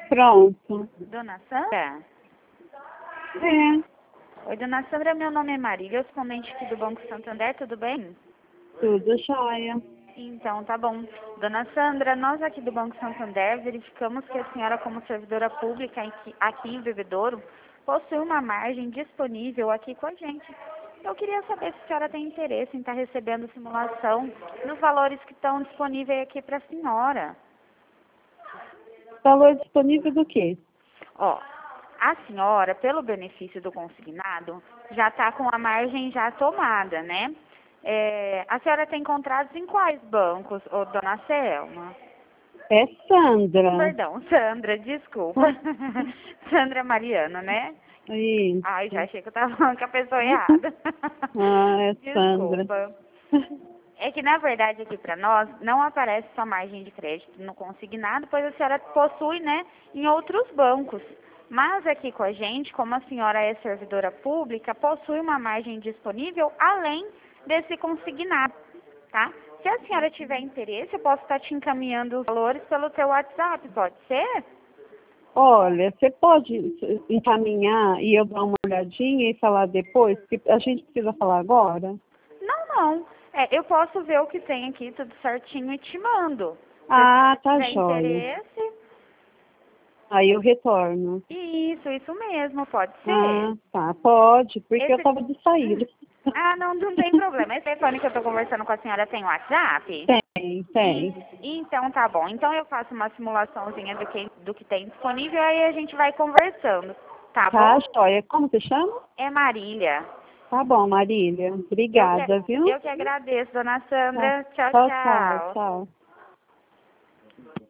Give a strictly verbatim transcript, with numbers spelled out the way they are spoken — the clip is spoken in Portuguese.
Pronto. Dona Sandra? É, Oi, Dona Sandra, meu nome é Marília, eu sou correspondente aqui do Banco Santander, tudo bem? tudo jóia. Então, tá bom. Dona Sandra, nós aqui do Banco Santander verificamos que a senhora, como servidora pública aqui, aqui em Bebedouro, possui uma margem disponível aqui com a gente. Eu queria saber se a senhora tem interesse em estar recebendo simulação nos valores que estão disponíveis aqui para a senhora. Valor disponível do quê? Ó, a senhora, pelo benefício do consignado, já está com a margem já tomada, né? É, a senhora tem contratos em quais bancos, ô, dona Selma? É Sandra. Perdão, Sandra, desculpa. Sandra Mariana, né? Isso. Ai, já achei que eu estava falando com a pessoa errada. Ah, é Sandra. Desculpa. É que, na verdade, aqui para nós, não aparece sua margem de crédito no consignado, pois a senhora possui, né, em outros bancos. Mas aqui com a gente, como a senhora é servidora pública, possui uma margem disponível além desse consignado, tá? Se a senhora tiver interesse, eu posso estar te encaminhando os valores pelo seu WhatsApp, pode ser? Olha, você pode encaminhar e eu dar uma olhadinha e falar depois? Porque a gente precisa falar agora? Não, não. É, eu posso ver o que tem aqui tudo certinho e te mando. Se a Ah, senhora tá tiver jóia. interesse, Aí eu retorno. isso, isso mesmo, pode Ah, ser. tá, pode, porque eu Esse... tava de saída. Ah, não, não tem problema. Esse telefone que eu tô conversando com a senhora tem WhatsApp? Tem, E, tem. então tá bom. Então eu faço uma simulaçãozinha do que, do que tem disponível, aí a gente vai conversando. Tá Tá, bom? jóia. Como você chama? É Marília. Tá bom, Marília. Eu que, Obrigada, viu? eu que agradeço, dona Tá. Sandra. Tchau, Tchau, tchau, tchau. tchau.